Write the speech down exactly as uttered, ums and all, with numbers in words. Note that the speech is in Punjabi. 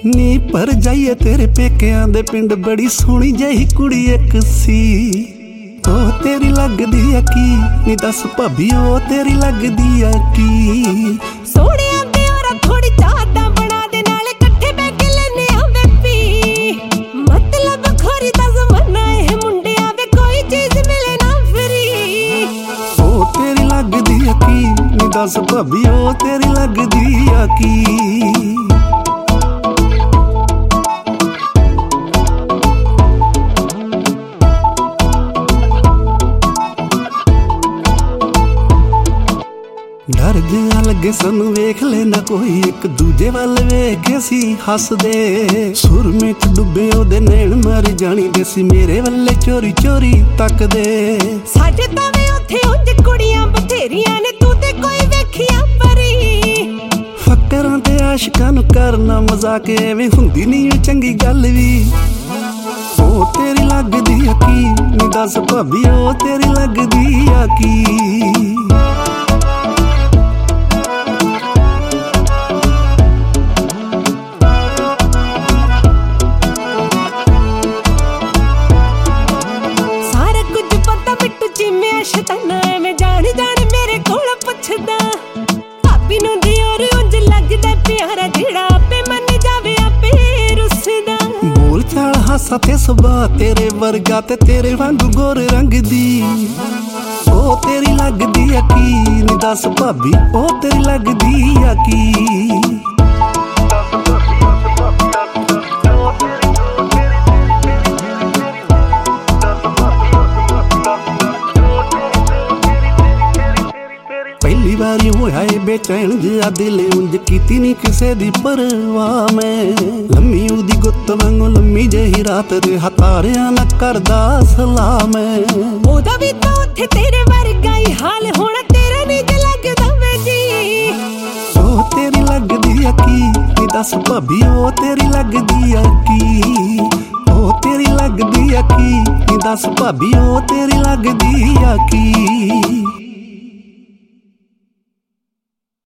ਨੀ ਪਰ ਜਾਈਏ ਤੇਰੇ ਪੇਕਿਆਂ ਦੇ ਪਿੰਡ ਬੜੀ ਸੋਹਣੀ ਜਿਹੀ ਕੁੜੀ ਇੱਕ ਸੀ। ਉਹ ਤੇਰੀ ਲੱਗਦੀ ਆ ਕੀ ਨੀ ਦੱਸ ਭਾਬੀ ਉਹ ਤੇਰੀ ਲੱਗਦੀ ਆ ਕੀ। ਸੋਹਣਿਆਂ ਦੇ ਔਰਾ ਥੋੜੀ ਚਾਹਤਾ ਬਣਾ ਦੇ ਨਾਲੇ ਇਕੱਠੇ ਬੈ ਕੇ ਲੈਨੇ ਆ ਬੇਬੀ। ਮਤਲਬ ਖੋਰੀ ਦਾ ਜ਼ਮਾਨਾ ਇਹ ਮੁੰਡਿਆਂ ਵੇ ਕੋਈ ਚੀਜ਼ ਮਿਲੇ ਨਾ ਫਰੀ। ਉਹ ਤੇਰੀ ਲੱਗਦੀ ਆ ਕੀ ਨੀ ਦੱਸ ਭਾਬੀ ਉਹ ਤੇਰੀ ਲੱਗਦੀ ਆ ਕੀ। ਡਰ ਜਿਹਾ ਲੱਗੇ ਸਾਨੂੰ ਵੇਖ ਲੈਣਾ ਕੋਈ ਇੱਕ ਦੂਜੇ ਵੱਲ ਵੇਖ ਕੇ ਅਸੀਂ ਹੱਸਦੇ। ਸੁਰਮੇ ਚ ਡੁੱਬੇ ਉਹਦੇ ਨੈਣ ਮਾਰੀ ਜਾਣੀ ਦੇ ਸੀ ਮੇਰੇ ਵੱਲੇ ਚੋਰੀ ਚੋਰੀ ਤੱਕਦੇ। ਸਾਡੇ ਤਾਂ ਵੇ ਉੱਥੇ ਉਂਝ ਕੁੜੀਆਂ ਬਥੇਰੀਆਂ ਨੇ ਤੂੰ ਤੇ ਕੋਈ ਵੇਖਿਆ ਪਰੀ। ਫੱਕਰਾਂ ਤੇ ਆਸ਼ਿਕਾਂ ਨੂੰ ਕਰਨਾ ਮਜ਼ਾਕ ਐਵੇਂ ਹੁੰਦੀ ਨਹੀਂ ਚੰਗੀ ਗੱਲ ਵੀ। ਉਹ ਤੇਰੀ ਲੱਗਦੀ ਆ ਕੀ ਨੀ ਦੱਸ ਭਾਬੀ ਉਹ ਤੇਰੀ ਲੱਗਦੀ ਆ ਕੀ। ਸ਼ਤਾਨਾ ਐਵੇਂ ਜਾਣ ਜਾਣ ਮੇਰੇ ਕੋਲ ਪੁੱਛਦਾ। ਭਾਬੀ ਨੂੰ ਦਿਓਰ ਉਂਝ ਲੱਗਦਾ ਪਿਆਰਾ ਜਿਹੜਾ ਆਪੇ ਮੰਨ ਜਾਵੇ ਆਪੇ ਰੁੱਸਦਾ। ਬੋਲ ਚਾਲ ਹਾਸਾ ਤੇ ਸੁਭਾਅ ਤੇਰੇ ਵਰਗਾ ਤੇ ਤੇਰੇ ਵਾਂਗੂ ਗੋਰੇ ਰੰਗ ਦੀ। ਉਹ ਤੇਰੀ ਲੱਗਦੀ ਆ ਕੀ ਨੀ ਦੱਸ ਭਾਬੀ ਉਹ ਤੇਰੀ ਲੱਗਦੀ ਆ ਕੀ। ਪਹਿਲੀ ਵਾਰੀ ਹੋਇਆ ਏ ਬੇਚੈਨ ਜਿਹਾ ਦਿਲ ਉਂਝ ਕੀਤੀ ਨੀ ਕਿਸੇ ਦੀ ਪਰਵਾਹ ਮੈਂ। ਲੰਮੀ ਉਹਦੀ ਗੁੱਤ ਵਾਂਗੂ ਲੰਮੀ ਜਿਹੀ ਰਾਤ ਦੇ ਹਤਾਰਿਆਂ ਨਾ ਕਰਦਾ ਸਲਾਮ ਮੈਂ। ਉਹਦਾ ਵੀ ਤਾਂ ਉੱਥੇ ਤੇਰੇ ਵਰਗਾ ਹੀ ਹਾਲ ਹੋਣਾ ਤੇਰਾ ਨੀ ਜ ਲੱਗਦਾ ਵੇ ਜੀ। ਉਹ ਤੇਰੀ ਲੱਗਦੀ ਆ ਕੀ ਨੀ ਦੱਸ ਭਾਬੀ ਉਹ ਤੇਰੀ ਲੱਗਦੀ ਆ ਕੀ। ਉਹ ਤੇਰੀ ਲੱਗਦੀ ਆ ਕੀ ਨੀ ਦੱਸ ਭਾਬੀ ਉਹ ਤੇਰੀ ਲੱਗਦੀ ਆ ਕੀ।